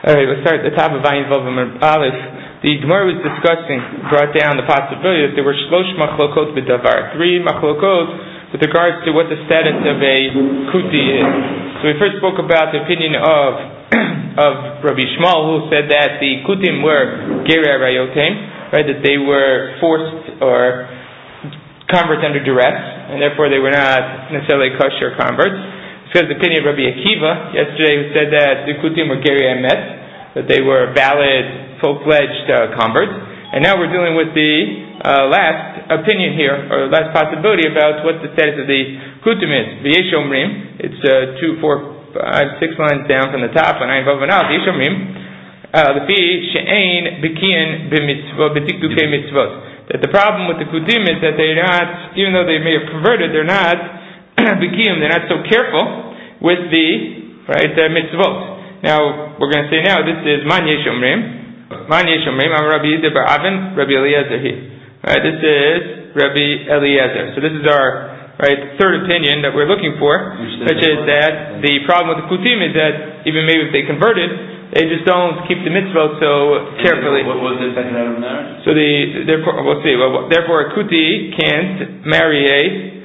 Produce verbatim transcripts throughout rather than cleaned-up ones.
Alright, let's start at the top of Ayin Vav Amud Aleph. The Gemara was discussing, brought down the possibility that there were shlosh machlokot b'davar, three machlokot with regards to what the status of a kuti is. So we first spoke about the opinion of of Rabbi Shmuel, who said that the kutim were gerei rayotim, right, that they were forced or converts under duress, and therefore they were not necessarily kosher converts. Because the opinion of Rabbi Akiva yesterday, who said that the kutim were gerei emet, that they were valid, full-fledged uh, converts. And now we're dealing with the uh, last opinion here, or last possibility about what the status of the kutim is. V'yesh omrim, it's uh, two, four, five, six lines down from the top, and Ayin Vav Amud Aleph. V'yesh omrim, lefi she'ein bikiyin b'mitzvot, b'tiktukei mitzvot. That the problem with the kutim is that they're not, even though they may have converted, they're not b'kiyum, they're not so careful with the right uh, mitzvot. Now we're going to say now this is man yesh omrim, man yesh omrim. I'm Rabbi Yehuda bar Avin, Rabbi Eliezer here. Right, this is Rabbi Eliezer. So this is our right third opinion that we're looking for, which is that the problem with the kutim is that even maybe if they converted, they just don't keep the mitzvot so carefully. What was the second out of marriage? So the therefore we'll see. Well, therefore a kuti can't marry a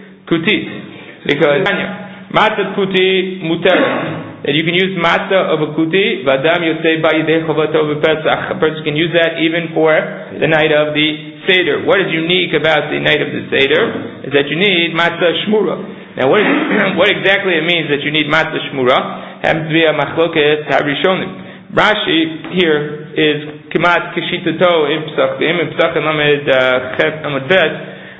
kutit. Because matzah kuti muter, that you can use matzah of a kuti, vadam yosei ba'yidei chovato b'pesach. A person can use that even for the night of the seder. What is unique about the night of the seder is that you need matzah shmura. Now, what, is, what exactly it means that you need matzah shmura happens to be a machloket harishonim. Rashi here is kimat kishitato im psach im psach lamed chet amud bet.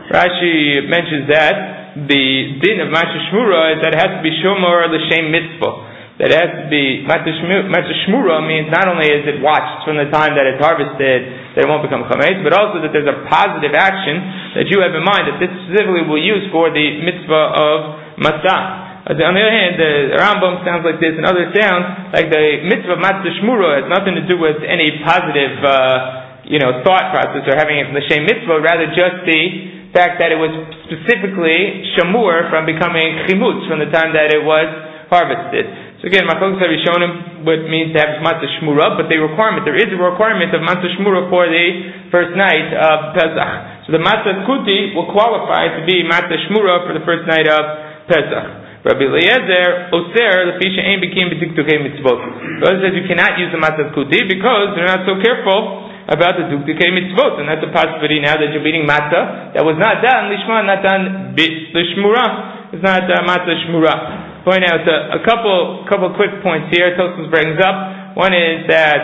Rashi mentions that the din of Matzah Shmura is that it has to be Shomor L'Shem Mitzvah. That it has to be Matzah Shmura means not only is it watched from the time that it's harvested that it won't become Chametz, but also that there's a positive action that you have in mind that this specifically will use for the mitzvah of Matzah. On the other hand, the Rambam sounds like this and others sound like the mitzvah of Matzah Shmura has nothing to do with any positive uh, you know, thought process or having it L'Shem Mitzvah, rather just the fact that it was specifically shamur from becoming chimutz from the time that it was harvested. So again, Machlokes Harishonim what means to have matzah shmura, but the requirement, there is a requirement of matzah shmura for the first night of Pesach. So the matzah kuti will qualify to be matzah shmura for the first night of Pesach. Rabbi Eliezer oser lefi she'ein bikim b'tiktukei mitzvot. Rabbi says you cannot use the matzah kuti because they're not so careful about the duktukei mitzvot, and that's a possibility now that you're eating matzah that was not done lishma, not done lishmura. It's not uh, matzah shmura. Point out uh, a couple couple quick points here. Tosfos brings up. One is that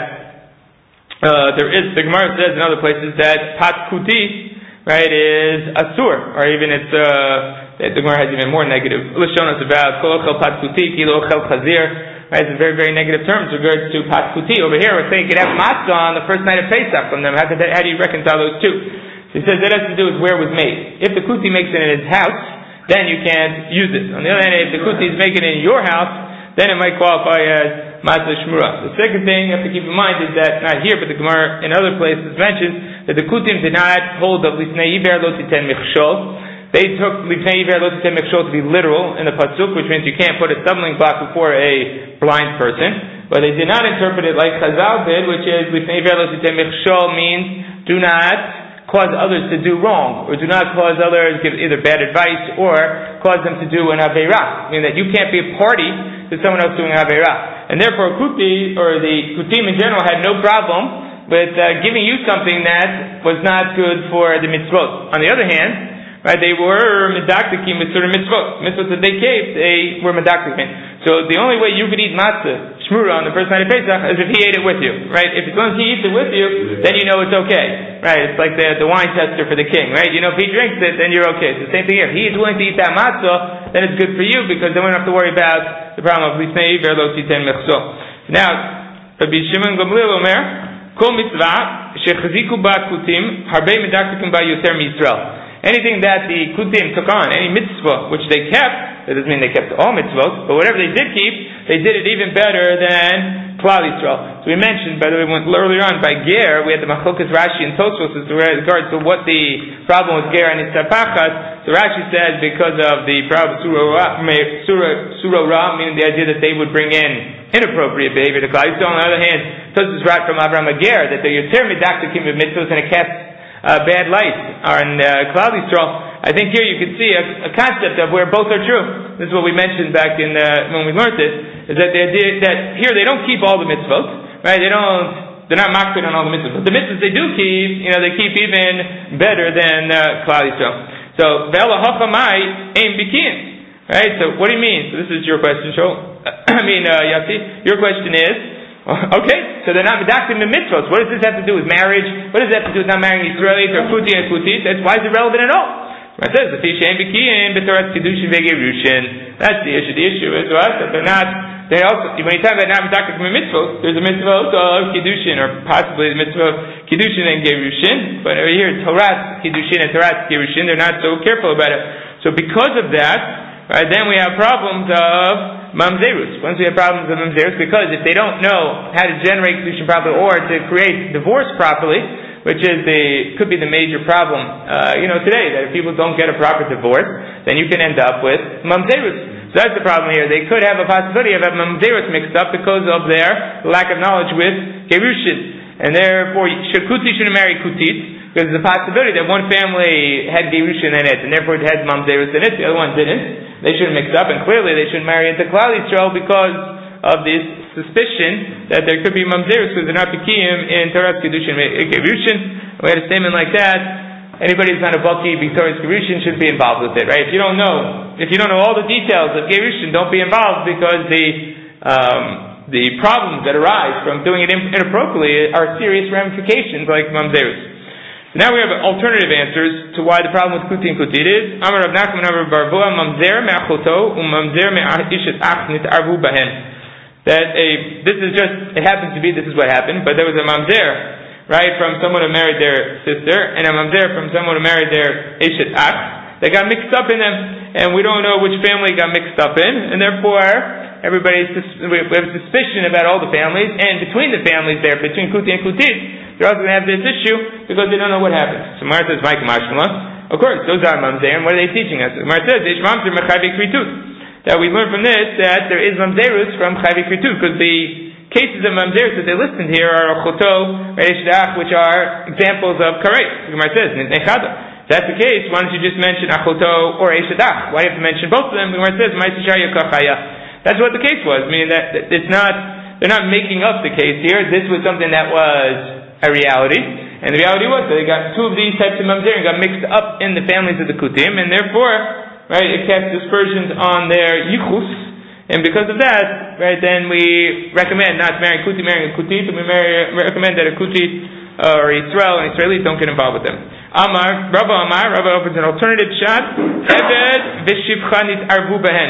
uh, there is the Gemara says in other places that pat kuti, right, is asur, or even it's uh, the Gemara has even more negative lishonos about kol ochel pat kuti kilo ochel chazir. Right, it's a very, very negative terms with regards to pat kuti. Over here, we're saying you could have matzah on the first night of Pesach from them. How, could that, how do you reconcile those two? So he says that has to do with where it was made. If the kuti makes it in his house, then you can't use it. On the other hand, if the kuti is making it in your house, then it might qualify as matzah shmura. The second thing you have to keep in mind is that, not here, but the Gemara in other places mentions that the kutim did not hold of lisnei iver lo titen michshol. They took Lifnei Iver Lo Titen Michshol to be literal in the pasuk, which means you can't put a stumbling block before a blind person. But they did not interpret it like Chazal did, which is Lifnei Iver Lo Titen Michshol means do not cause others to do wrong, or do not cause others give either bad advice or cause them to do an Aveirah. Meaning that you can't be a party to someone else doing an Aveirah. And therefore Kuti, or the Kutim in general, had no problem with uh, giving you something that was not good for the mitzvot. On the other hand, right, they were medaktikim with certain mitzvot. Mitzvot that they kept, they were medaktikim. So the only way you could eat matzah, shmura, on the first night of Pesach is if he ate it with you. Right? If as long as he eats it with you, then you know it's okay. Right? It's like the, the wine tester for the king. Right? You know, if he drinks it, then you're okay. It's the same thing here. If he is willing to eat that matzah, then it's good for you because then we don't have to worry about the problem of lisnei iver lo titen michshol. Now, Rabbi Shimon Gamliel Omer, kol mitzvah shechaziku ba kutim harbe medaktikim ba yoter miYisrael. Anything that the kutim took on, any mitzvah which they kept, that doesn't mean they kept all mitzvahs, but whatever they did keep, they did it even better than Klal Yisrael. So we mentioned, by the way, went earlier on by Ger, we had the Machlokes Rashi and Tosfos with regards to what the problem with Ger and Itzapachas. So Rashi says because of the problem of Surah Ra, meaning the idea that they would bring in inappropriate behavior to Klal Yisrael. On the other hand, Tosfos brought from Avraham Ager that the Yoter Midaktakim of mitzvahs and a casts uh, bad light on uh, Klal Yisrael. I think here you can see a, a concept of where both are true. This is what we mentioned back in uh, when we learned it, is that the idea that here they don't keep all the mitzvot, right? They don't, they're not makpid on all the mitzvot. But the mitzvahs they do keep, you know, they keep even better than uh, Klal Yisrael. So, Ve'ela hachamai aim bikin. Right? So, what do you mean? So, this is your question, Shol. I mean, uh, Yossi, your question is, okay, so they're not medactim the mitzvahs. What does this have to do with marriage? What does that have to do with not marrying Israelis or Kuti and Kutit? That's why is it relevant at all? It says, that's the issue. The issue is what? That they're not, they also, when you talk about not medactim the mitzvahs, there's a mitzvah also of Kiddushin, or possibly the mitzvah of Kiddushin and Gerushin. But over here, Torah Kiddushin and Torah Gerushin, they're not so careful about it. So because of that, right, then we have problems of mamzerus. Once we have problems of mamzerus, because if they don't know how to generate Kiddushin properly or to create divorce properly, which is the could be the major problem, uh, you know, today, that if people don't get a proper divorce, then you can end up with mamzerus. So that's the problem here. They could have a possibility of having mamzerus mixed up because of their lack of knowledge with gerushin, and therefore, kuti shouldn't marry kutit, because there's a possibility that one family had gerushin in it, and therefore it had mamzerus in it, the other one didn't. They shouldn't mix up, and clearly they shouldn't marry into Klal Yisrael because of this suspicion that there could be mamzerus because they're not pikiyim in Torah Kiddushin Gerushin. We had a statement like that. Anybody who's not a baki Torah Gerushin shouldn't be involved with it, right? If you don't know, if you don't know all the details of Gerushin, don't be involved, because the um, the problems that arise from doing it inappropriately are serious ramifications, like mamzerus. Now we have alternative answers to why the problem with kuti and kutit is Amar Rav Nachman Amar Barvua mamzer me'achoto umamzer me'ishet ach nit'arvu bahen. That a this is just it happens to be this is what happened, but there was a mamzer, right, from someone who married their sister, and a mamzer from someone who married their ishet ach. They got mixed up in them, and we don't know which family got mixed up in, and therefore everybody's we have suspicion about all the families, and between the families there, between kuti and kutit, they're also going to have this issue because they don't know what happened. So Mar says, Mike Mashkala, of course, those are mamzer, and what are they teaching us? Mar says, Ish mamzer mechavi kritut. That we learn from this that there is mamzerus from chavi kritut, because the cases of mamzerus that they listed here are achoto, reishach, which are examples of karet. The Gemara says, nechada. If that's the case, why don't you just mention achoto or eishadach? Why do you have to mention both of them? The Gemara says, ma'isishaya kachaya. That's what the case was. Meaning that it's not, they're not making up the case here. This was something that was a reality. And the reality was that they got two of these types of mamzerim got mixed up in the families of the kutim, and therefore, right, it cast dispersions on their yichus, and because of that, right, then we recommend not marrying kuti, marrying a kutit, and we marry, recommend that a kutit uh, or Yisrael and Israelis don't get involved with them. Amar, Rabba Amar, Rabba opens an alternative shot. Eved v'shivcha nit'arvu behen.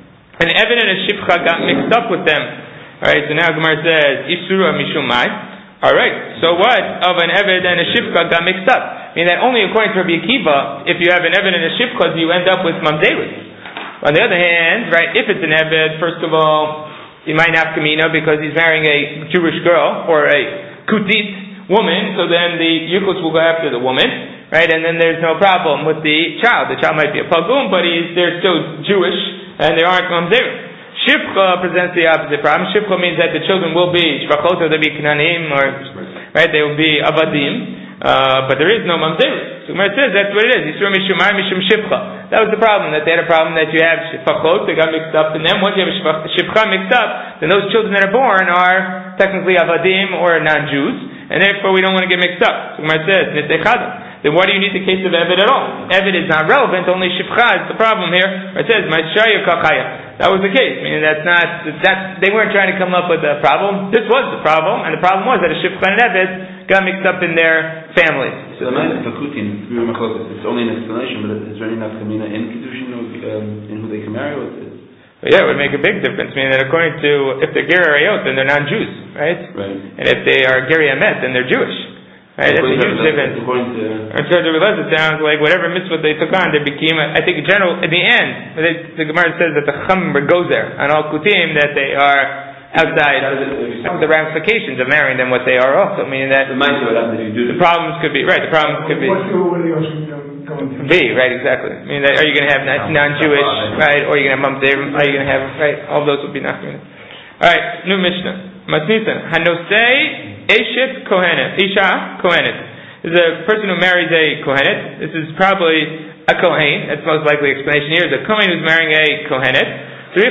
An Eved and a shivcha got mixed up with them. Alright, so now Gemara says, Isura mishum mai. Alright, so what of an Eved and a shivcha got mixed up? I mean that only according to Rabbi Akiva, if you have an Eved and a shivcha, you end up with mamzerus. On the other hand, right, if it's an Eved, first of all, he might have kamina because he's marrying a Jewish girl or a kutit woman, so then the yichus will go after the woman, right? And then there's no problem with the child. The child might be a pagum, but he's they're still Jewish and they aren't mamzerus. Shivcha presents the opposite problem. Shivcha means that the children will be shvachot, or they'll be knanim, or right, they will be avadim. Uh, but there is no mamzerus. So it says that's what it is. Yisur mishum mar mishum shivcha. That was the problem. That they had a problem that you have shvachot, they got mixed up, and then once you have a shivcha mixed up, then those children that are born are technically avadim or non-Jews, and therefore we don't want to get mixed up. So it says nitechada. Then why do you need the case of Eved at all? Eved is not relevant, only Shivcha is the problem here. It says, Ma'ishaya Kachaya. That was the case, meaning that's not, that, they weren't trying to come up with a problem. This was the problem, and the problem was that a Shivcha and Eved got mixed up in their families. So the nice Fakutin, it's only an explanation, but is there any nafkamina in Kiddushin, um, in who they can marry? Or well, yeah, it would make a big difference, meaning that according to, if they're Geri Arayot, then they're non-Jews, right? Right. And if they are Geri Amet, then they're Jewish. Right, that's a huge difference. And so the Relez, it sounds like whatever mitzvah they took on, they became, I think in general, at the end, they, the Gemara says that the Chum goes there, on all Kutim, that they are outside the ramifications of marrying them, what they are also, meaning that the problems could be, right, the problems could be, be, right, exactly. I mean, that, are you going to have non-Jewish, right, or are you going to have Mamzer, are you going to have, right, all those would be not. Alright, new Mishnah. Matnisan. Hanosei Eshet Kohenet. Isha Kohenet. This is a person who marries a Kohenet. This is probably a Kohen. That's the most likely explanation here. Is a Kohen who's marrying a Kohenet. They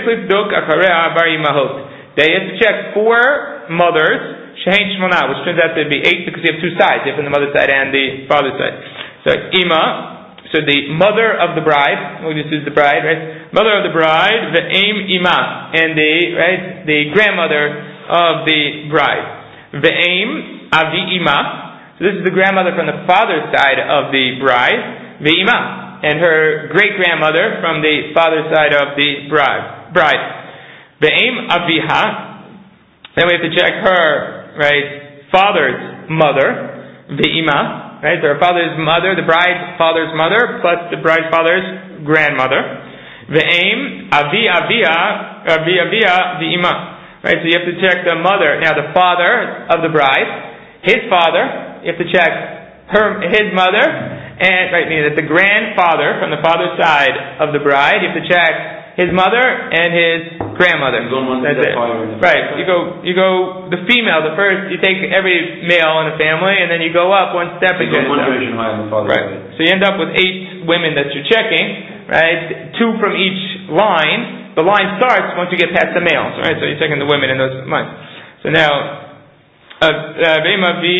have to check four mothers. Shehein Shmona, which turns out to be eight because you have two sides. You have from the mother's side and the father's side. So Ima, so the mother of the bride, well, this is the bride, right? Mother of the bride, the Aim Ima, and the right, the grandmother of the bride. The Aim Avi Ima. So this is the grandmother from the father's side of the bride. The Ima, and her great grandmother from the father's side of the bride. Bride. The Aim Aviha. Then we have to check her. Right, father's mother, the ima, right, so her father's mother, the bride's father's mother, plus the bride's father's grandmother. The aim, avi avia, avi avia, the ima, right, so you have to check the mother. Now the father of the bride, his father, you have to check her, his mother, and, right, meaning that the grandfather from the father's side of the bride, you have to check his mother and his grandmother. That's it. Right. You go, you go, the female, the first, you take every male in a family, and then you go up one step so again. One generation higher than the father. Right. So you end up with eight women that you're checking, right? Two from each line. The line starts once you get past the males, right? So you're checking the women in those lines. So now, Avima V,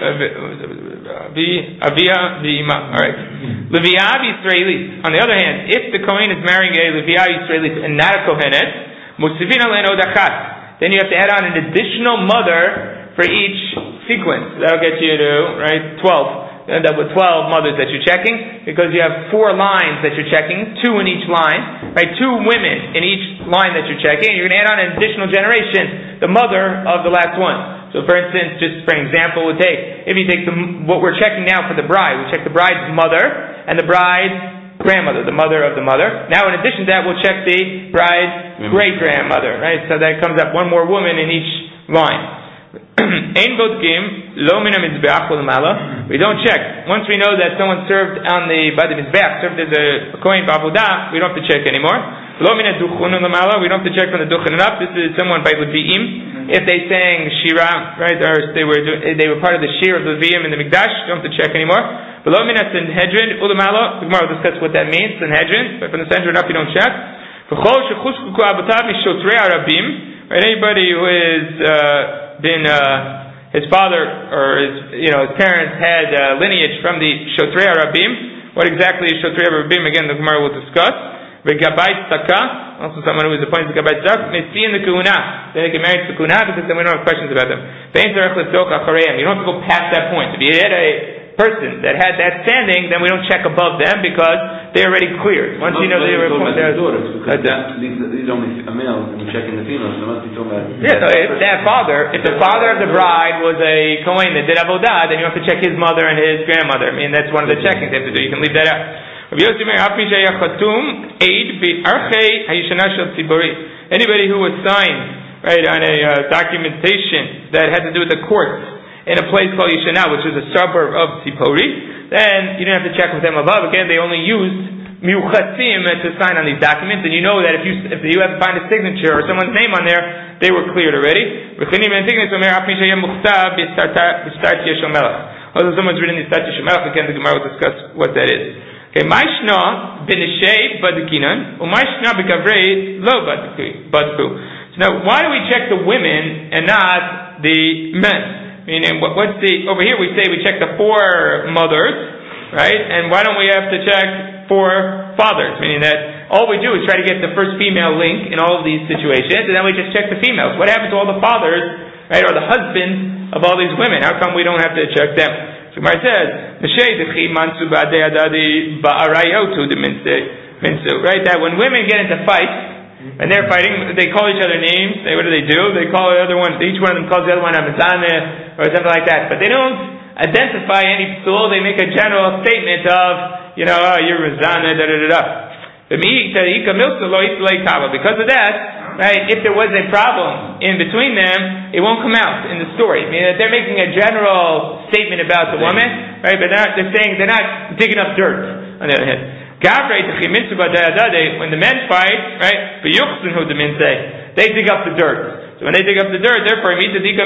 Avia Vima. All right. Leviav Yisraelit. On the other hand, if the Kohen is marrying a Leviav Yisraelit and not a Kohenet, Musivin Alein Od Achat, then you have to add on an additional mother for each sequence. That'll get you to, right, twelve. You end up with twelve mothers that you're checking, because you have four lines that you're checking, two in each line, right? Two women in each line that you're checking. You're going to add on an additional generation, the mother of the last one. So, for instance, just for an example, we'll take, if you take the, what we're checking now for the bride, we check the bride's mother and the bride's grandmother, the mother of the mother. Now, in addition to that, we'll check the bride's great-grandmother, right? So that comes up one more woman in each line. Ein bodkim lo min hamizbeach u'lemala. We don't check. Once we know that someone served on the by the mizbeach, served as a kohen b'avodah, we don't have to check anymore. Lo min haduchun u'lemala. We don't have to check from the duchun and up. This is someone by Leviim. If they sang shira, right, or they were they were part of the shir of Leviim in the mikdash, we don't have to check anymore. Lo min hasanhedrin u'lemala. The Gemara will discuss what that means. Sanhedrin, but from the Sanhedrin up, you don't check. V'chol shechushku abotav mishotrei arabim. Right, anybody who is uh, been uh, his father or his you know his parents had uh, lineage from the Shotrei Arabim. What exactly is Shotrei Arabim? Again, the Gemara will discuss. V'gabay tzaka, also someone who is appointed to gabay tzaka, may see in the kuna. Then they get married to the kuna because then we don't have questions about them. You don't have to go past that point. If you had a person that had that standing, then we don't check above them because they already cleared. Once you know they were appointed, because that, these, these are only males, and we're checking the females. So must be talking about. Yeah, so if that father, if the father of the bride was a kohen that did avodah, then you have to check his mother and his grandmother. I mean, that's one of the checkings they have to do. You can leave that out. Anybody who was signed, right, on a uh, documentation that had to do with the courts in a place called Yishanah, which is a suburb of Tzipori, then you didn't have to check with them above. Again, they only used miuchatzim to sign on these documents, and you know that if you if you have to find a signature or someone's name on there, they were cleared already. Also, someone's reading the Statue Shemelech, again, the Gemara will discuss what that is. Okay, Maishna b'neshei badikinan, u'maishna b'gavrei lo badku. So now, why do we check the women and not the men? Meaning, what, what's the, over here we say we check the four mothers, right? And why don't we have to check four fathers? Meaning that all we do is try to get the first female link in all of these situations, and then we just check the females. What happened to all the fathers, right, or the husbands of all these women? How come we don't have to check them? So Gemara says, right, that when women get into fights, and they're fighting, they call each other names. They, what do they do? They call the other one, each one of them calls the other one Amazane, or something like that. But they don't identify any psul. They make a general statement of, you know, oh, you're Razana, da da da da. Because of that, right, if there was a problem in between them, it won't come out in the story. I mean, they're making a general statement about the woman, right, but they're, not, they're saying they're not digging up dirt, on the other hand. When the men fight, right, they dig up the dirt. So So when they dig up the dirt, therefore,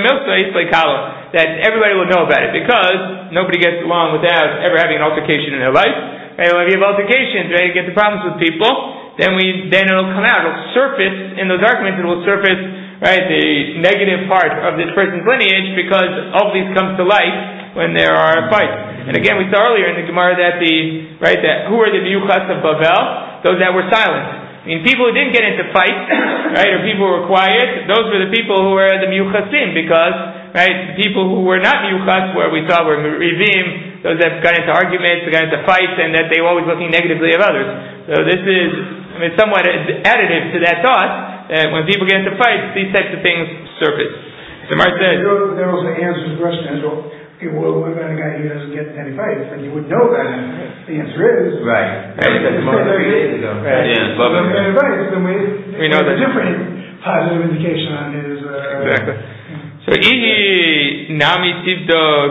that everybody will know about it, because nobody gets along without ever having an altercation in their life. Right? When you have altercations, right, you get the problems with people, then we then it'll come out, it'll surface in those arguments, it will surface, right, the negative part of this person's lineage, because all of these comes to light when there are fights. And again, we saw earlier in the Gemara that the right that who are the Miyuchas of Bavel? Those that were silent. I mean, people who didn't get into fights, right, or people who were quiet, those were the people who were the Miyuchasim, because, right, the people who were not Miyuchas, where we saw were Rivim, those that got into arguments, got into fights, and that they were always looking negatively of others. So this is, I mean, somewhat additive to that thought, that when people get into fights, these types of things surface. So Mark says, there also answers the question as well. Okay, well, what about a guy who doesn't get into any fights? Like, you would know that. The answer is... Right. Right. That's three days ago. Right. Yeah. Well, then, advice, then we, we know that. a different positive indication on his... Uh, exactly. So, Ihi Nami Tivdog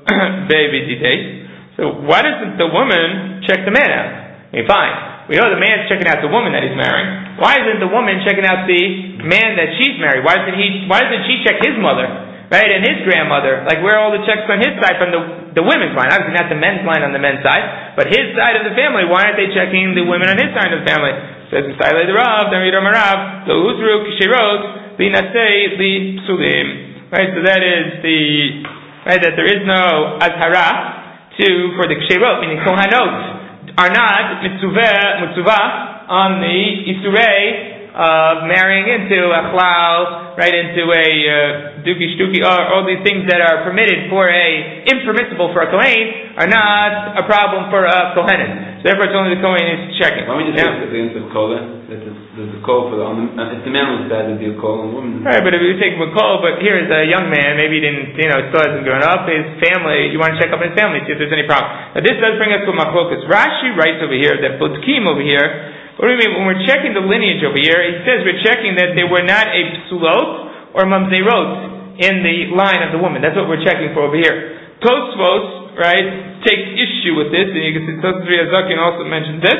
Baby Dite. So, why doesn't the woman check the man out? I mean, fine. We know the man's checking out the woman that he's marrying. Why isn't the woman checking out the man that she's married? Why doesn't he? Why doesn't she check his mother? Right, and his grandmother, like where are all the checks on his side from the the women's line? Obviously not the men's line on the men's side, but his side of the family. Why aren't they checking the women on his side of the family? Says Misayla the Rav, Damir Marav, Lo Uzru Kishirot, Li Nasei Li Psulim. Right, so that is the right that there is no azhara to for the Kishirot, meaning Kohanot are not mitzuvah mitzuvah on the isurei of marrying into a chlal, right, into a uh, duki shtuki, or all these things that are permitted for a, impermissible for a kohen, are not a problem for a kohenet. So therefore it's only the kohen is checking. Why don't we just yeah. take the answer of kola? That there's a call for the, on the, uh, if the man was bad, there'd be a call on the woman. Right, but if you take a call, but here is a young man, maybe he didn't, you know, still hasn't grown up, his family, you want to check up his family, see if there's any problem. Now this does bring us to machlokas. Rashi writes over here that Bodkim over here, what do we mean? When we're checking the lineage over here, he says we're checking that they were not a psulot or mamzerot in the line of the woman. That's what we're checking for over here. Tosfos, right, takes issue with this, and you can see Tosfos Riazakin also mentioned this,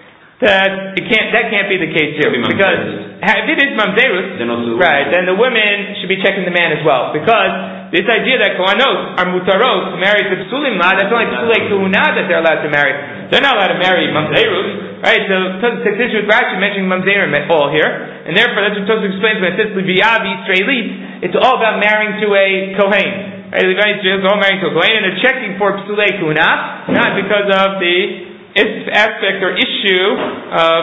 that it can't, that can't be the case here. Because if it is mamzerut, right, then the women should be checking the man as well. Because this idea that kohanot are mutarot to marry to psulim la, that's only psulei kuhuna that they're allowed to marry. They're not allowed to marry mamzerut. Right, so Tosfos takes issue with Rashi mentioning mamzerim all here, and therefore that's what Tosfos explains when it says Leviavi Israelit. It's all about marrying to a kohen. Right, Leviavi Israelit is all marrying to a kohen, and they're checking for psulei kuna, not because of the aspect or issue of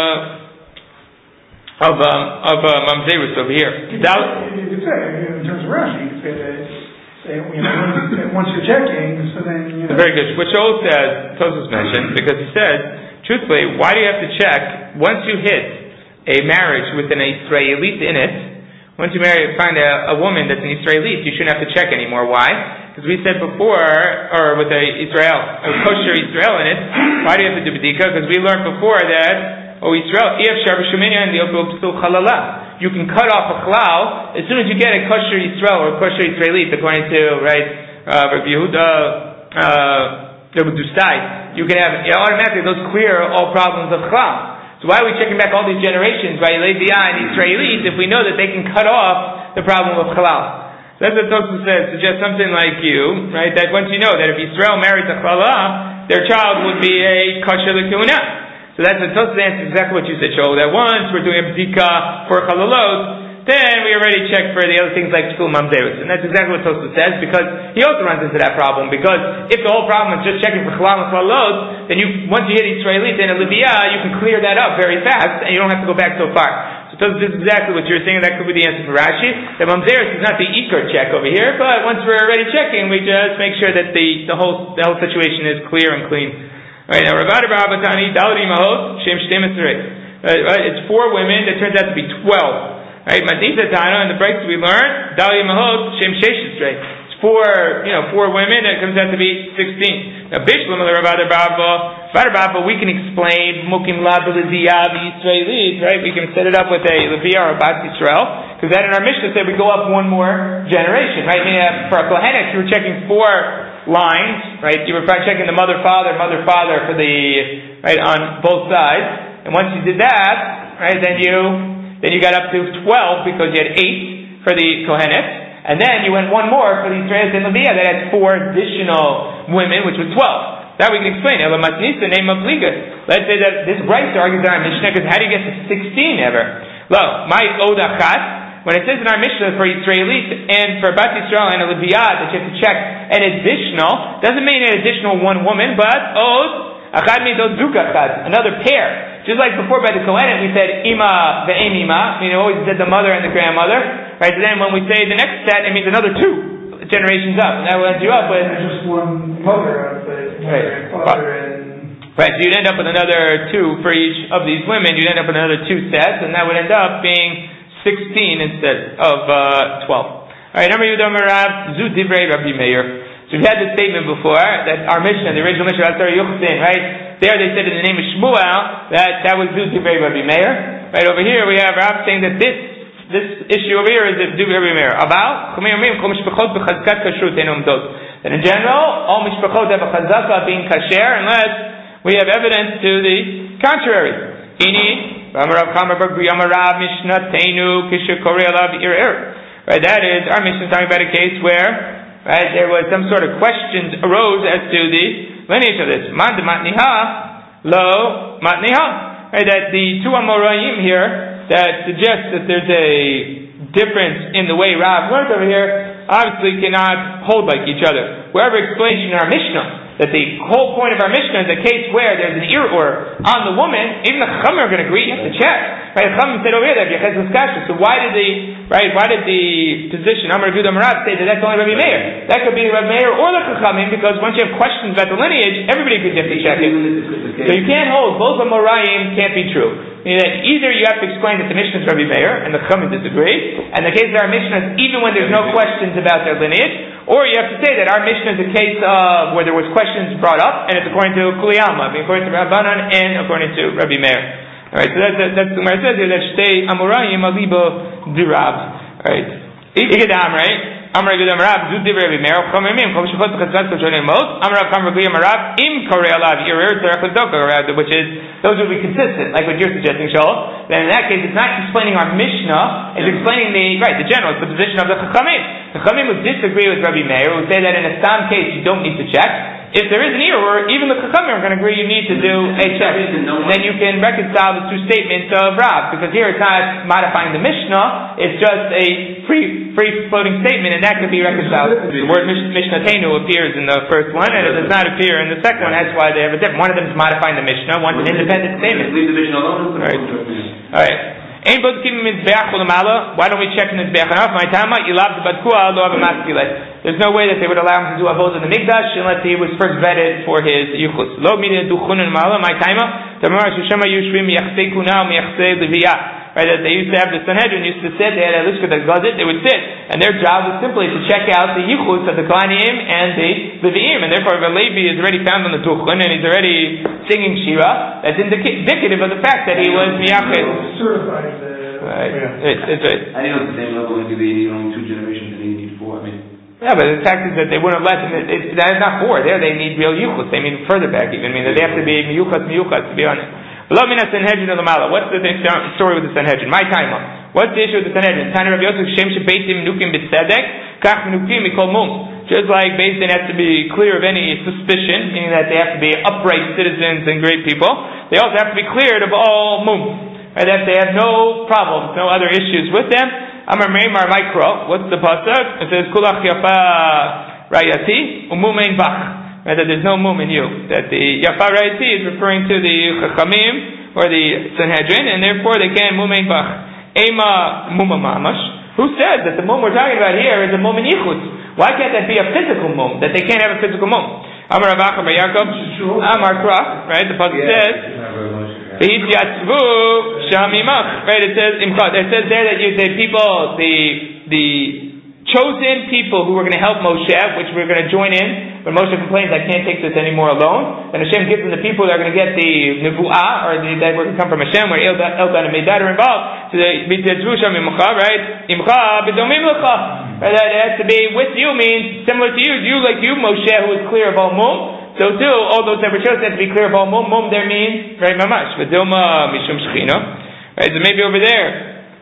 uh, of um, of uh, mamzerus over here. You could say, in terms of Rashi, you could say that. Say, you know, once you're checking, so then you know. Very good. Which Joel says, Tosfos mentioned, because he said, truthfully, why do you have to check once you hit a marriage with an Israelite in it? Once you marry, find a, a woman that's an Israelite, you shouldn't have to check anymore. Why? Because we said before, or with a Israel, a kosher Israel in it, why do you have to do bedika? Because we learned before that, oh Israel, you can cut off a chalal as soon as you get a kosher Israel or a kosher Israelite, according to right uh, Rabbi Yehuda. Uh, You can have, you know, automatically those clear all problems of chalal. So why are we checking back all these generations by Levi and Israelis if we know that they can cut off the problem of chalal? So that's what Tosfos says. Suggest something like you, right? That once you know that if Israel marries a chalal, their child would be a kosher lekuna. So that's what Tosfos answers exactly what you said, Shaul. That once we're doing a bdika for chalalot, then we already check for the other things like Psul Mamzerus. And that's exactly what Tosfos says, because he also runs into that problem. Because if the whole problem is just checking for Chalal and Chalalot, then you, once you hit Israelit and a Libya, you can clear that up very fast, and you don't have to go back so far. So Tosfos is exactly what you're saying, and that could be the answer for Rashi. That Mamzerus is not the Iker check over here, but once we're already checking, we just make sure that the, the whole the whole situation is clear and clean. Alright, now Ravada Barabatani, Daladi Mahot, Shem Shtem Esrei. It's four women, that turns out to be twelve. Right, Madisa Tana, in the breaks we learned, Dali Mahot, Shem Sheshisrei. It's four, you know, four women, and it comes out to be sixteen. Now, Bishlam, the Ravada Baba, Ravada Baba, we can explain, Mukim La Beliziyah, the Israelis, right? We can set it up with a Leviah or a Bat Yisrael, because then in our Mishnah said we go up one more generation, right? I mean, uh, for a Kohenet, you were checking four lines, right? You were checking the mother, father, mother, father for the, right, on both sides. And once you did that, right, then you, Then you got up to twelve because you had eight, for the Kohenet, and then you went one more for the Israelis and Leviah that had four additional women, which was twelve. That we can explain. Let's say that this Brisa argues in our Mishnah, because how do you get to sixteen ever? Lo, my Odachat, when it says in our Mishnah for Israelis and for Bat Yisrael and a Leviah that you have to check an additional, doesn't mean an additional one woman, but Od, Achad means Od Zukachat, another pair. Just like before by the Kohenet, we said Ima ve'em Ima, meaning always said the mother and the grandmother. Right? So then when we say the next set, it means another two generations up. And that will end you up with just one mother, but right. father and right. So you'd end up with another two for each of these women. You'd end up with another two sets, and that would end up being sixteen instead of uh, twelve. All right. Number Yehuda Merav Zu Divrei Rabbi Meir. So we've had this statement before that our Mishnah, the original Mishnah, right? There they said in the name of Shmuel that that was Zu Divrei Rabbi Meir. Right over here we have Rav saying that this this issue over here is the Zu Divrei Rabbi Meir. About that in general all mishpachot have a chazaka being kasher unless we have evidence to the contrary. Ini Rav Kamar Bar Rav Mishnatenu Kishakorei Alav Ir Ir. Right, that is our Mishnah talking about a case where right there was some sort of questions arose as to the lineage of this. Man de matniha, lo matniha. Right, that the two Amoraim here that suggest that there's a difference in the way Rav learned over here obviously cannot hold like each other. Wherever explanation in our Mishnah that the whole point of our Mishnah is a case where there's an irur on the woman, even the Chachamim are going to agree, you have to check. Right, the Chachamim said over here that Yechez was kasher. So why did the right? Why did the position Amar Yehuda Merav say that that's only Rabbi Meir? That could be Rabbi Meir or the Chachamim, because once you have questions about the lineage, everybody could have to check it. So you can't hold both Amoraim can't be true. Meaning that either you have to explain that the Mishnah is Rabbi Meir and the Chachamim disagree, and the case of our Mishnah is even when there's no questions about their lineage. Or you have to say that our Mishnah is a case of where there was questions brought up, and it's according to Kuli Alma, according to Rabbanan, and according to Rabbi Meir. Alright, so that's, that's the Gemara says here, that Shtei Amorayim Aliba Dirav. Alright. Ikadam, right? Amar Yehuda Merav, Zu Divrei Rabbi Meir, Chomimim, Chom Shechot B'Chazkat Koshonim Mos, Amar Rav Kamar Yehuda Merav, Im Korei Alav Irir Tzarech L'Doka, which is, those would be consistent, like what you're suggesting, Shaul. Then in that case, it's not explaining our Mishnah, it's explaining the, right, the general, it's the position of the Chachamim. The Chachamim would disagree with Rabbi Meir, who would say that in a Stam case, you don't need to check. If there is an error, even the Chachamim are going to agree you need to do a check. And then you can reconcile the two statements of Rav, because here it's not modifying the Mishnah, it's just a free free floating statement, and that could be reconciled. The word Mishnatenu appears in the first one, and it does not appear in the second one. That's why they have a different. One of them is modifying the Mishnah, one's an independent statement. Leave the Mishnah alone. All right. All right. Why don't we check in the Mizbeach enough? My time, there's no way that they would allow him to do avodah in the Mikdash unless he was first vetted for his yichus. Lo mina duchunin mala. My time, tamar shushama yushvim yachsei kuna miyachsei leviyah. Right, that they used to have the Sanhedrin used to sit. They had a lishka that gazet. They would sit, and their job was simply to check out the yichus of the Kohanim and the Leviim, and therefore, if a Levi is already found on the duchun and he's already singing shira, that's indicative of the fact that he was miyached. Certified. Right. Yeah. It's, it's right. I know at the same level, maybe they need only two generations and they need four. I mean, yeah, but the fact is that they wouldn't let them. It, it, that is not four. There, they need real yuchas. They mean further back even. I mean, they have to be miyuchas, miyuchas to be honest. What's the story with the Sanhedrin? My time. What's the issue with the Sanhedrin? Just like Beis Din has to be clear of any suspicion, meaning that they have to be upright citizens and great people, they also have to be cleared of all mum. Right, that they have no problems, no other issues with them. Amar Meimar Mikro, what's the pasuk? It says, Kulach Yafa Rayati, Umumein Bach. Right, that there's no mum in you. That the Yafa Rayati is referring to the Chachamim, or the Sanhedrin, and therefore they can Mumein Bach. Ema Muma Mamash. Who says that the mum we're talking about here is a mum in Yichus? Why can't that be a physical mum? That they can't have a physical mum? Amar Avachar Bar Yaakov, Amar Krach, right, the pasuk says, right, it says it says there that you say people, the the chosen people who were going to help Moshe, which we're going to join in, when Moshe complains, I can't take this anymore alone, then Hashem gives them the people that are going to get the nevuah, or the, that were going to come from Hashem, where Eldan and Medad are involved. So the right? Imcha b'domim lecha. Right, that it has to be with you means similar to you, you like you, Moshe, who is clear of all mum. So too, all those that were chosen have to be clear of all mum. Mum there means right mamash. V'dilma mishum shechina. Right, so maybe over there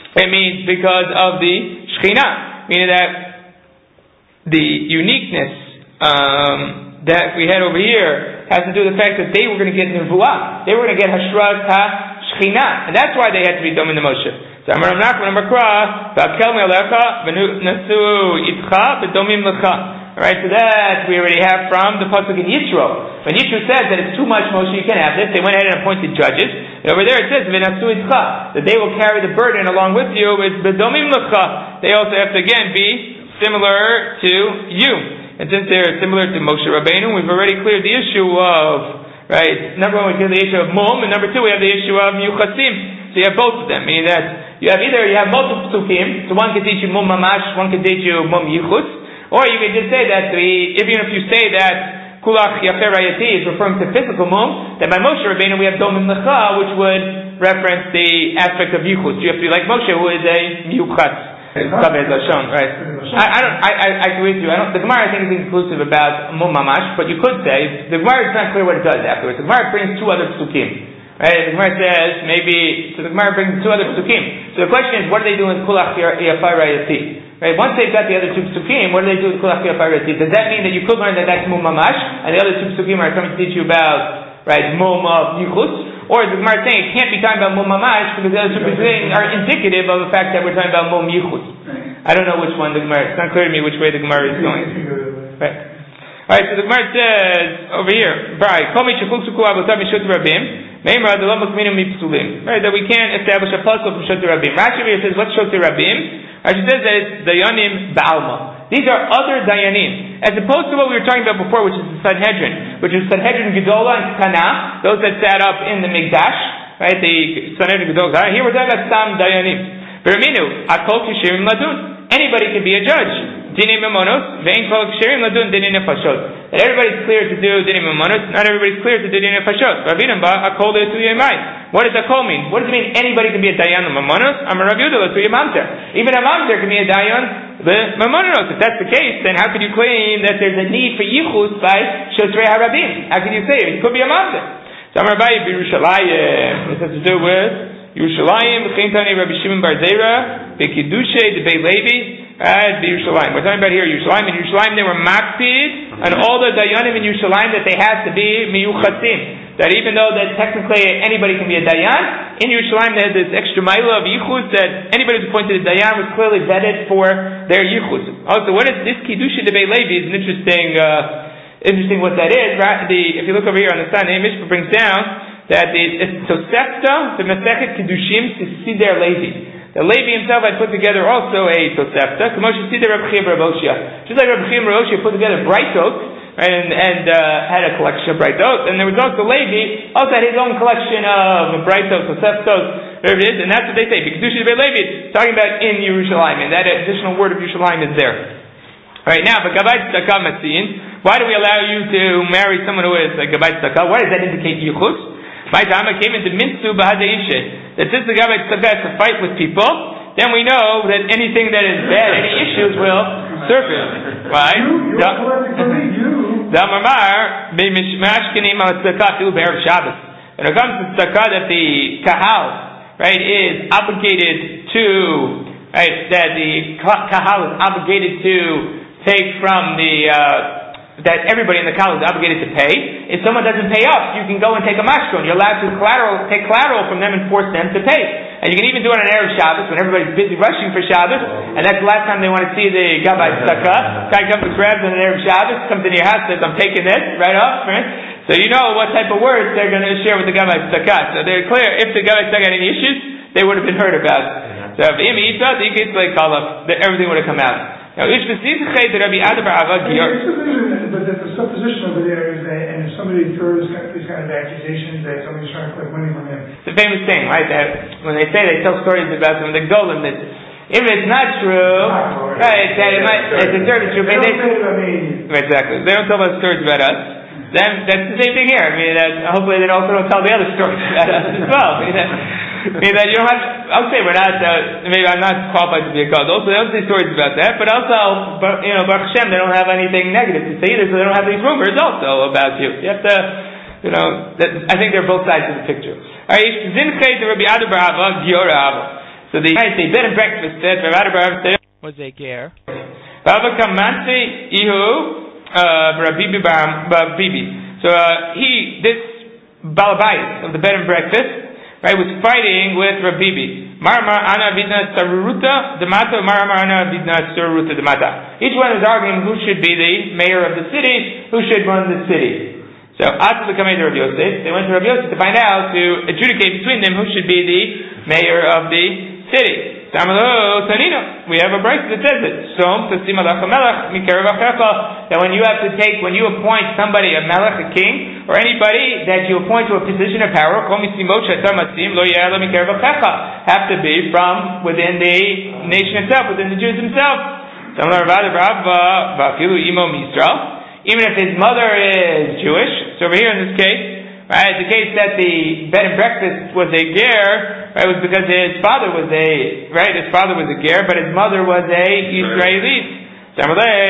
It means because of the Shekhinah, meaning that the uniqueness um, that we had over here has to do with the fact that they were going to get Nevuah. They were going to get Hashras HaShekhinah. And that's why they had to be Domim to Moshe. So Amar Nachman Amar Kra, V'akel me'alecha, v'nasu itcha, v'domim lecha. Alright, so that we already have from the pasuk in Yitro. When Yitro says that it's too much, Moshe, you can't have this, they went ahead and appointed judges. And over there it says, V'nasu itcha, that they will carry the burden along with you, with v'domim lecha. They also have to again be similar to you. And since they're similar to Moshe Rabbeinu, we've already cleared the issue of, right, number one, we cleared the issue of Mum, and number two, we have the issue of Yuchasim. So you have both of them, meaning that you have either, you have multiple psukim, so one can teach you Mum Mamash, one can teach you Mum Yichus, or you can just say that, the, even if you say that Kulach Yafer Rayati is referring to physical Mum, that by Moshe Rabbeinu we have Domim Lecha, which would reference the aspect of Yichus. You have to be like Moshe, who is a Miyuchatz. Right. I, I don't. I, I, I agree with you. I don't. The Gemara I think is inclusive about Mum Mamash, but you could say the Gemara is not clear what it does afterwards. The Gemara brings two other psukim. Right? The Gemara says maybe. So the Gemara brings two other psukim. So the question is, what do they do in Kulach Yafai Rayati? Right? Once they've got the other two psukim, what do they do in Kulach Yafai Rayati? Does that mean that you could learn that that's Mum Mamash, and the other two psukim are coming to teach you about right Mum of Yichus? Or is the Gemara saying it can't be talking about Mum Mamash because the other two things are indicative of the fact that we're talking about Mum Yichus? I don't know which one the Gemara. It's not clear to me which way the Gemara is going. Right. All right. So the Gemara says over here, right, that we can't establish a puzzle from Shot Rabim. Rashi here says, what's Shot Rabim? Rashi says that it's Dayanim Ba'alma. These are other Dayanim, as opposed to what we were talking about before, which is the Sanhedrin, which is Sanhedrin Gedola and Kana, those that sat up in the Mikdash, right? The Sanhedrin Gedola. Here we're talking about Sam Dayanim. Beraminu, Akol Kishirim Ladun. Anybody can be a judge. Dinim Mamonos, Vein Kol Kishirim Ladun, Dinim Nefashot. That everybody's clear to do Dinim Mamonos, not everybody's clear to do Dinim Nefashot. Ravinam Ba, Akol De Tuyemai. What does Akol mean? What does it mean anybody can be a Dayan of Mamonos? Amar Rav Yehuda, Tuyemamter. Even a Mamter can be a Dayan the Mamonos. If that's the case, then how could you claim that there's a need for Yichus by Shotrei HaRabim? How can you say it? It could be a Mamter. So Amar Abaye, Yerushalayim. This has to do with Yerushalayim, B'cheintani Rabbi Shimon Bar Zera, B'Kiddushay, the Beit Levi, at Yerushalayim. We're talking about here Yerushalayim. In Yerushalayim they were makpid on all the Dayanim in Yerushalayim that they had to be Miyuchasim. That even though that technically anybody can be a Dayan, in Yerushalayim they had this extra mila of Yichus that anybody who's appointed a Dayan was clearly vetted for their Yichus. Also, what is this Kiddushay de Beit Levi is an interesting, uh, interesting what that is. Right? The, if you look over here on the side, the Mishpah brings down that the Tosefta, the Masechet Kiddushim, is Sider Levi. The Levi himself had put together also a Tosefta, Kamosh Sider Reb Chiya Reb Oshia. Just like Reb Chiya Reb Oshia put together Brightot, and, and uh, had a collection of Brightot, and there was also Levi, also had his own collection of Brightot, Toseftos, whatever it is, and that's what they say. Kiddushim Beit Levi, talking about in Yerushalayim, and that additional word of Yerushalayim is there. Alright, now, but Gabbai Tzedakah Matzin, why do we allow you to marry someone who is a Gabbai Tzedakah? Why does that indicate Yichus? My Dama came into Minsu Bahadaishe, that since the Gabbai Tzedakah has to fight with people, then we know that anything that is bad, any issues will surface. Why? The Mamar, Mashkinim al Tzedakah Filu Be'er Shabbos. When it comes to Tzedakah, that the Kahal, right, is obligated to, right, that the Kahal is obligated to take from the, uh, that everybody in the Kahal is obligated to pay. If someone doesn't pay up, you can go and take a mashkon. You're allowed to collateral, take collateral from them and force them to pay. And you can even do it on Erev Shabbos when everybody's busy rushing for Shabbos, and that's the last time they want to see the Gabbai Tzedakah. Guy comes and grabs on an Erev Shabbos, comes into your house, says, I'm taking this, right off, right? So you know what type of words they're going to share with the Gabbai Tzedakah. So they're clear, if the Gabbai Tzedakah had any issues, they would have been heard about. So if Im Yitza, the Yikitz like Kalaf, everything would have come out. Now, Ish B'Sivchei, the Rabbi Adabar Avad Giyar. But the supposition over there is that, and if somebody throws these kind of accusations that somebody's trying to collect money from him. It's a famous thing, right? That when they say, they tell stories about them, the golem, that if it's not true, right, that it might, it's a service true, but they, exactly. They don't tell us stories about us. Then that's the same thing here. I mean, that hopefully they also don't tell the other stories about us as well. I mean, that, I mean, that you don't have, I'll say we're not, uh, maybe I'm not qualified to be a god. Also, they don't say stories about that, but also, but, you know, Baruch Hashem, they don't have anything negative to say either, so they don't have these rumors also about you. You have to, you know, that, I think they're both sides of the picture. Alright, Zinchei the Rabbi Adabar Ava, Giora Ava. So the night they bed and breakfast said was a ger. Baba Kamansi Ihu Rabibi Bibi. So uh, he, this Balabais of the bed and breakfast, right, was fighting with Rabibi. Marmar Ana Vidna Saruruta Damata, Marmar Ana Vidna Saruruta Damata. Each one was arguing who should be the mayor of the city, who should run the city. So after the coming to Rabbi Yosef, they went to Rabbi Yosef to find out, to adjudicate between them who should be the mayor of the city. Tamalo Tanina. We have a verse that says it. Som Tasimalach Melech Mikerav Achecha. That when you have to take, when you appoint somebody, a melech, a king, or anybody that you appoint to a position of power, have to be from within the nation itself, within the Jews themselves. Even if his mother is Jewish. So over here in this case, right, the case that the bed and breakfast was a ger, right, was because his father was a, right, his father was a ger, but his mother was a Israelite. His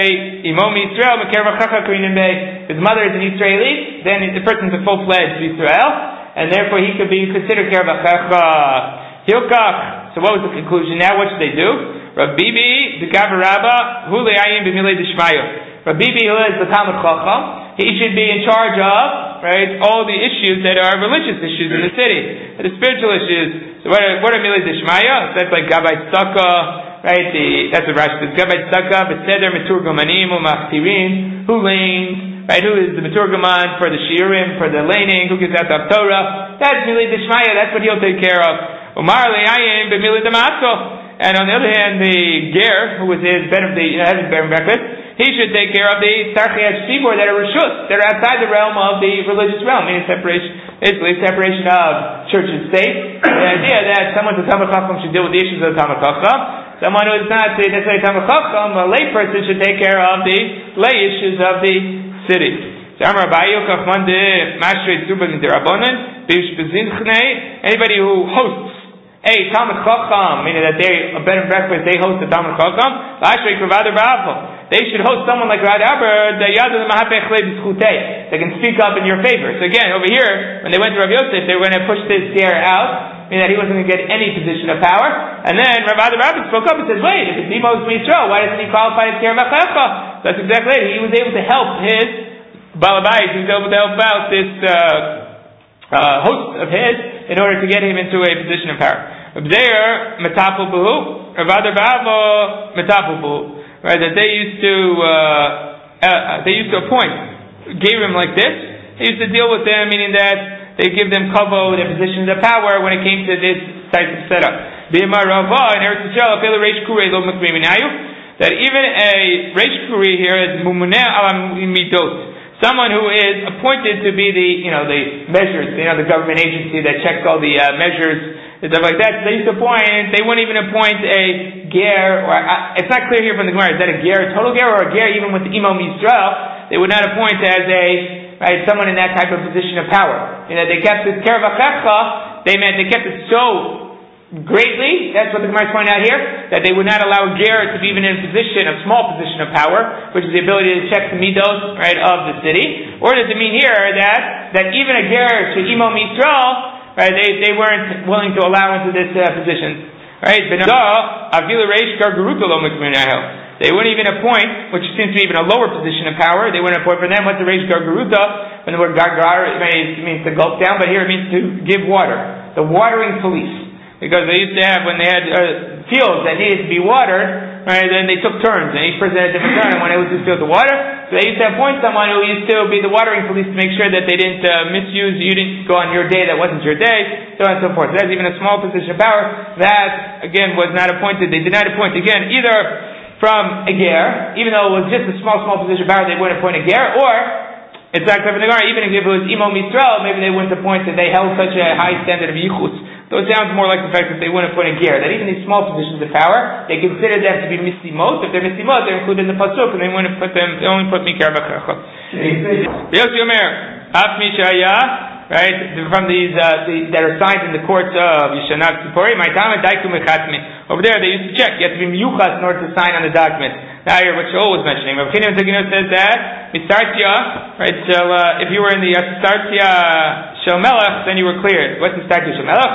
mother is an Israelite, then the person's a full-fledged Israel, and therefore he could be considered ker v'checha. Hilkach. So what was the conclusion? Now what should they do? Rabbibi, the Gavarabba, Hu le'ayin b'milei d'shmayo. Rabbibi, who is the Talmud Chacham, he should be in charge of, right, all the issues that are religious issues in the city, the spiritual issues. So what are, what are Milei D'Shmaya? So that's like Gabbai Tzaka, right, the, that's what Rashi says, Gabbai Tzaka, B'seder Meturgomanim, U'machtirin, who lanes, right, who is the Meturgoman for the Shiurim, for the laning, who gives out the Torah. That's Milei D'Shmaya, that's what he'll take care of. Umar Le'ayim B'milei D'Matzo. And on the other hand, the Ger, who was his bed of the, you know, his bed and breakfast, he should take care of the Tarchiach Shibor that are Rishus, that are outside the realm of the religious realm, meaning separation, basically separation of church and state. The idea that someone who's a Talmud Chacham should deal with the issues of the Talmud Chacham. Someone who is not necessarily Talmud Chacham, a lay person, should take care of the lay issues of the city. Anybody who hosts a Talmud Chacham, meaning that they, a bed and breakfast, they host a Talmud Chacham, they should host someone like Rad Aber, they can speak up in your favor. So again, over here, when they went to Rabbi Yosef, they were going to push this ger out, meaning that he wasn't going to get any position of power. And then Rabbi Rabbi spoke up and said, wait, if it's Emos Yisrael, why doesn't he qualify as ger v'checha? That's exactly it. He was able to help his Balabais, he was able to help out this uh, uh, host of his in order to get him into a position of power. There, Metapel Buhu, Rabbi Bavo, Metapel Buhu. Right, that they used to uh, uh, they used to appoint, gave him like this. They used to deal with them, meaning that they give them kavod, their positions of power when it came to this type of setup. That even a reish kuri here is mumuneh ala midot, someone who is appointed to be the, you know, the measures, you know, the government agency that checks all the uh, measures. Stuff like that. So they used to appoint, they wouldn't even appoint a ger, or uh, it's not clear here from the Gemara, is that a ger, a total ger, or a ger even with the Imam Yisrael? They would not appoint as a, right, someone in that type of position of power. You know, they kept this ker v'checha, they meant they kept it so greatly, that's what the Gemara is pointing out here, that they would not allow a ger to be even in a position, a small position of power, which is the ability to check the midos, right, of the city. Or does it mean here that, that even a ger to Imam Yisrael, right, they, they weren't willing to allow into this uh, position, right? They wouldn't even appoint, which seems to be even a lower position of power. They wouldn't appoint for them. What's the reish gargaruta? When the word gargar, it means to gulp down, but here it means to give water. The watering police, because they used to have, when they had uh, fields that needed to be watered, right? Then they took turns, and each person had a different turn. And when it was this field of water, so they used to appoint someone who used to be the watering police to make sure that they didn't uh, misuse, you didn't go on your day that wasn't your day, so on and so forth. So that's even a small position of power. That, again, was not appointed. They did not appoint, again, either from a ger, even though it was just a small, small position of power, they wouldn't appoint a ger, or, it's like in the Gemara, even if it was Imam Yisrael, maybe they wouldn't appoint that they held such a high standard of yichus. So it sounds more like the fact that they wouldn't appoint a ger, that even these small positions of power, they consider them to be misimot. If they're misimot, they're included in the pasuk, and they wouldn't put them, they only put mikar v'checha. Yossi Omer, Af Mishaya, right, from these, uh, the, that are signed in the courts of Yishanav Tzipori, my time at Daiku Mechatmi. Over there, they used to check. You have to be miyuchas in order to sign on the document. Now here, what Shaul was mentioning, Rav Chinim Tegino says that Mistartia, right? So uh, if you were in the Mistartia Shel Melech, then you were cleared. What's Mistartia Shel Melech?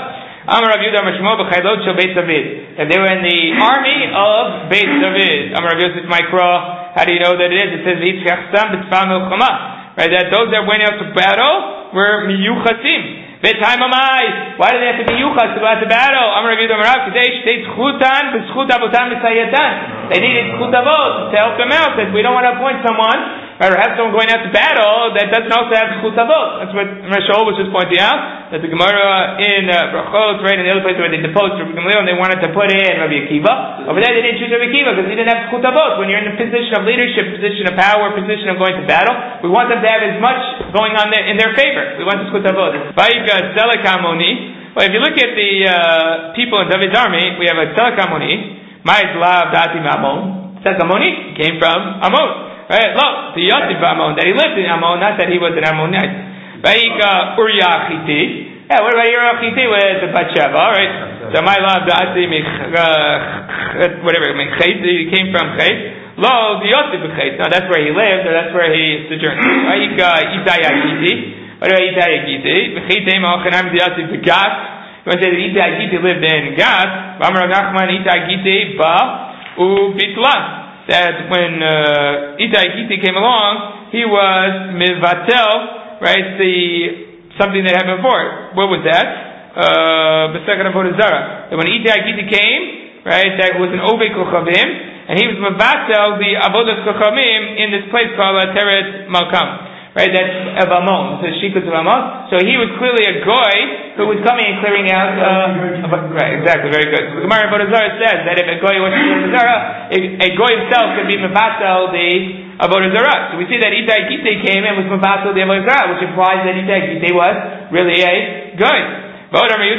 Amar Rav Yehuda Amar Shmuel b'chaylot shel Beit David. If they were in the army of Beit David. Amar Rav Yosef Mikra. How do you know that it is? It says v'yitzchachsam b'tzva milchama. Right, that those that went out to battle were miyuchasim. B'taimamai. Why do they have to be yuchas to go out to battle? Amar Rav Yehuda Amar Rav Kadesh shtei zchutan b'zchut avotam b'sayatan. They needed zchut avot to help them out. That we don't want to appoint someone. Right, or have someone going out to battle that doesn't also have zchut avot. That's what Rashol was just pointing out. That the Gemara in uh, Brachot, right, in the other place where they deposed Rabbi Gamliel, and they wanted to put in Rabbi Akiva. Over there, they didn't choose Rabbi Akiva because he didn't have zchut avot. When you're in a position of leadership, position of power, position of going to battle, we want them to have as much going on there in their favor. We want the zchut avot. Vayika Tzedek Hamoni. Well, if you look at the uh, people in David's army, we have a Tzedek Hamoni. Ma'id Lav Dati Amon. Tzedek Hamoni came from Amon. Right, look, the Yosef Amon, that he lived in Amon, not that he was an Ammonite. Vayika Uriah Chiti. Yeah, what about Uriah Chiti with the Batsheva? All right. So my love, Dati, whatever, Chet, he came from Chet. Lo, the Yosef Chet. No, that's where he lived, or that's where he sojourned. Vayika Itaya Chiti. What about Itaya Chiti? V'chitim Ochanam the Yosef Gat. You want to say that Itaya Chiti lived in Gat? V'amar Nachman Itaya Chiti ba u'bitla. That when uh, Itai Giti came along, he was mivatel, right? The something that happened before. What was that? B'sekad avodah zara. That when Itai Giti came, right, that was an ovei kochavim, and he was mivatel the avodas kochavim in this place called Teret Malkam. Right, that's of Amon. So Shikut of Amon. So he was clearly a goy who was coming and clearing out. Uh, a, right, exactly, very good. So the Gemara in Avodah Zarah says that if a goy went to Avodah Zarah, a goy himself could be mevatel the Avodah Zarah. So we see that Itai Gitei came and was mevatel the Avodah Zarah, which implies that Itai Gitei was really a goy. David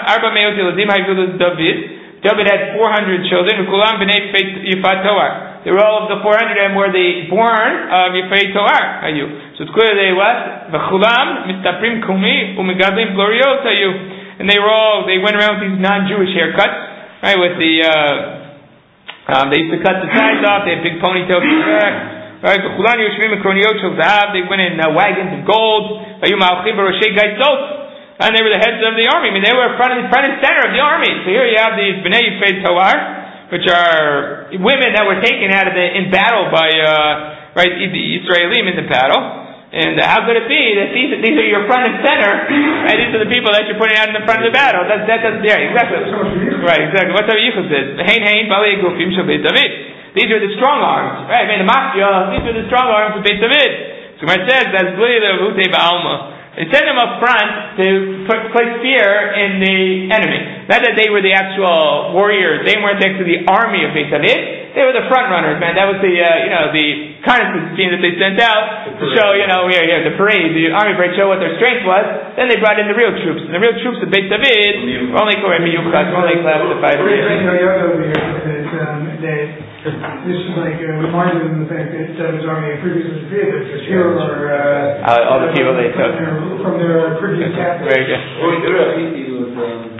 David had four hundred children. Kulam b'nei Yifat Toar. They were all of the four hundred and were the born of Yifat Toar. Are you? So it's clear they what? V'chulam mistaprim kumi u'megadlim gloriot are you? And they were all, they went around with these non-Jewish haircuts, right? With the, uh, um, they used to cut the sides off. They had big ponytails in the back, right? V'chulam yoshvim ekroniot shel zahav. They went in uh, wagons of gold. V'yu ma'alchim b'roshei gaitzot. And they were the heads of the army. I mean, they were front and, front and center of the army. So here you have these Bnei Yifei Toar, which are women that were taken out of the, in battle by, uh, right, the Israelim in the battle. And uh, how could it be that these, these are your front and center, and these are the people that you're putting out in the front of the battle? That, that doesn't, yeah, exactly. Right, exactly. What's our Yichud says? Hein hein, balei gufim shel Beit David. These are the strong arms. Right, I mean, the mafia, these are the strong arms of Beit David. So when it says, that's Bli Levute Ba'alma. They sent them up front to put, place fear in the enemy. Not that they were the actual warriors. They weren't next to the army of Beit David. They were the front runners, man. That was the, uh, you know, the reconnaissance team that they sent out to show, you know, here, here, the parade, the army parade, show what their strength was. Then they brought in the real troops. And the real troops of Beit David were only Korei Miyuchas, were only classified. This is like uh, reminded in the fact that David's army had previously defeated because here are uh, uh, all the people they took from their, from their previous captives. Very good. He was. Um,